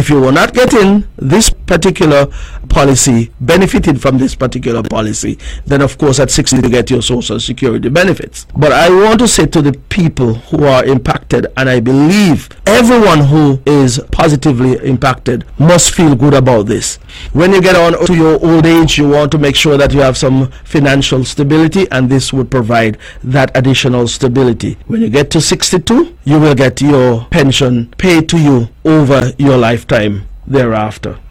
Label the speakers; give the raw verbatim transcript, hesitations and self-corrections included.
Speaker 1: If you were not getting this particular policy, benefiting from this particular policy, then of course at sixty you get your social security benefits. But I want to say to the people who are impacted, and I believe everyone who is positively impacted must feel good about this. When you get on to your old age, you want to make sure that you have some financial stability, and this would provide that additional stability. When you get to sixty-two, you will get your pension paid to you over your lifetime thereafter.